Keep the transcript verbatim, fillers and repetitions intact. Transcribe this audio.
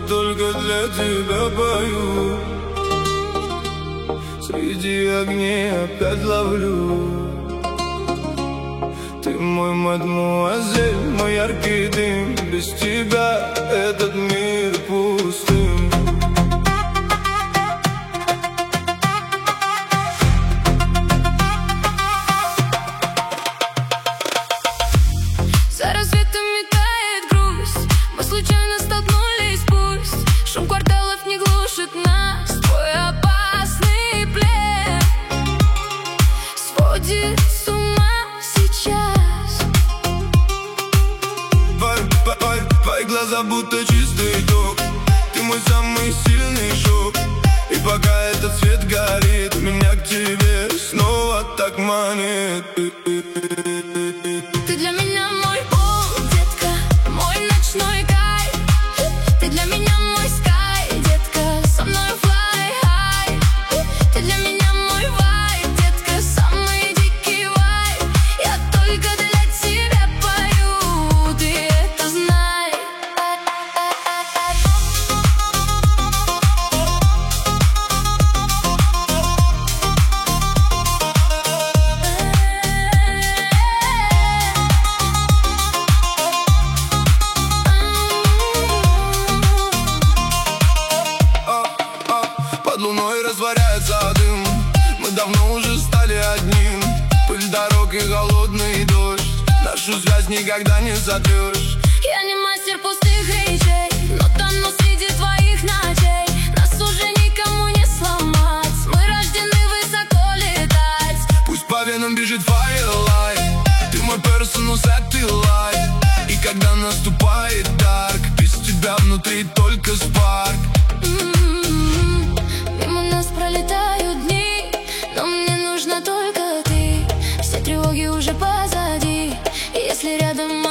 только для тебя пою. Среди огней опять ловлю. Ты мой мадмуазель, мой яркий дым. Без тебя этот мир пустым. За рассветами тает грусть. Мы случайно столкнулись, пусть шум кварталов не глушит нас. Твой опасный плен сводит с ума сейчас. Твои, твои, твои глаза будто чистый ток. Ты мой самый сильный шок. И пока этот свет горит, меня к тебе снова так манит. Ты для меня мой пол, детка, мой ночной кайф. Ты для меня мой скай, детка, со мной fly high. Ты для меня мой вайб, детка, самый дикий вайб. Я только для тебя пою, ты это знай. Под луной растворяется дым. Мы давно уже стали одним. Пыль дорог и голодный дождь. Нашу связь никогда не сотрешь. Я не мастер пустых речей, но тону среди твоих ночей. Нас уже никому не сломать. Мы рождены высоко летать. Пусть по венам бежит firelight. Ты мой personal satellite. И когда наступает дарк, без тебя внутри только спарк. Мимо нас пролетают дни, но мне нужна только ты. Все тревоги уже позади, если рядом